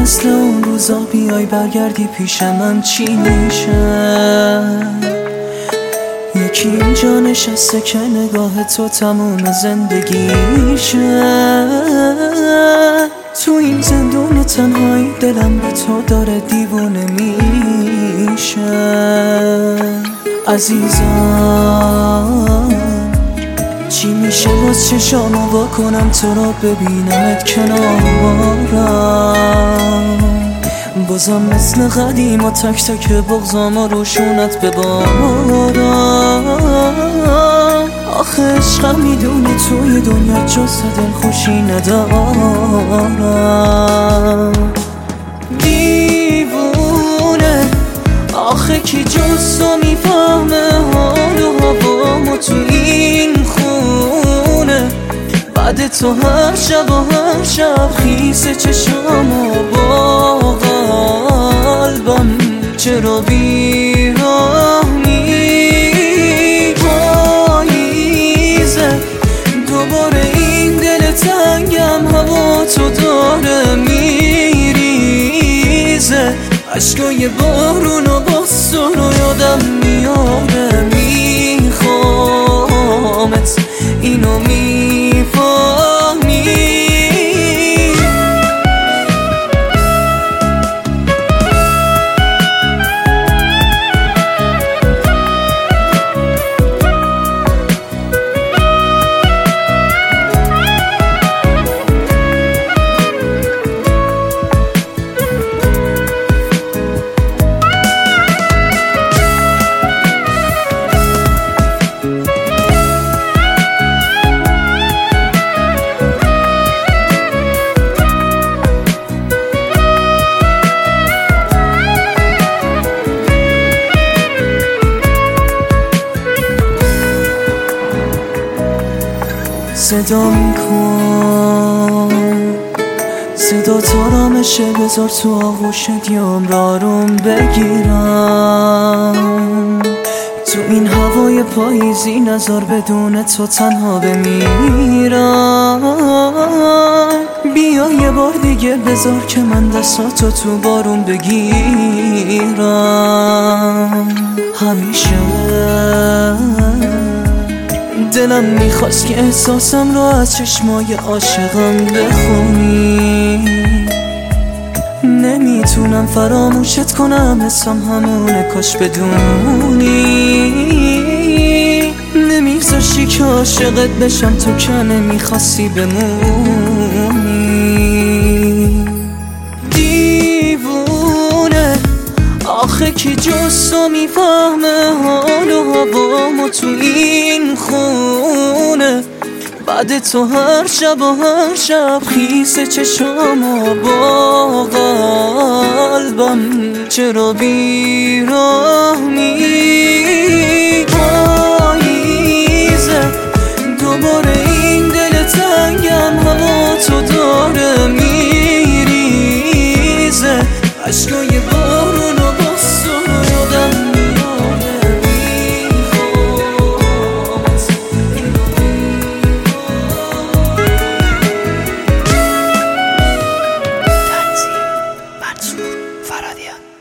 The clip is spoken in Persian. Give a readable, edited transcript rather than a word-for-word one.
مثل اون روزا بیای برگردی پیش من چی میشه؟ یکی اینجا نشسته که نگاه تو تموم زندگیشه. تو این زندون تنهایی دلم به تو داره دیوونه میشه. عزیزم چی میشه باز چشامو وا کنم تو رو ببینمت کنارم؟ بازم مثل قدیم و تک تک بغضام و روشونت ببارم. آخه عشقم میدونی توی دنیا جز دل خوشی ندارم. دیوونه آخه کی جز تو میفهمه حال و هوامو تو این خونه؟ بعد تو هر شب و هر شب خیس چشامو با قلبم چرا بیراهی؟ پاییزه دوباره این دل تنگم هوا تو داره میریزه. عشقای بارونو باز تو رو یادم میاره. میخوامت اینو میفهمی؟ صدا میکن صدا تا رامشه بذار تو آغوش دیام راروم بگیرم. تو این هوای پاییزی نذار بدون تو تنها بمیرم. بیا یه بار دیگه بذار که من دستاتو تو بارون بگیرم. همیشه دلم میخواست که احساسم رو از چشمای عاشقم بخونی. نمیتونم فراموشت کنم حسم همونه کاش بدونی. نمیذاشی که عاشقت بشم تو که نمیخواستی بمونی. دیوونه آخه کی جز تو میفهمه حال و هوامو تو این خونه؟ بعد تو هر شب و هر شب خیس چشامو با قلبم چرا بیراهی؟ پاییزه دوباره این دل تنگم هوا تو داره میریزه. عشقای بارونو باز تو رو یادم میاره. میخوامت اینو تنظیم منصور فرادیان.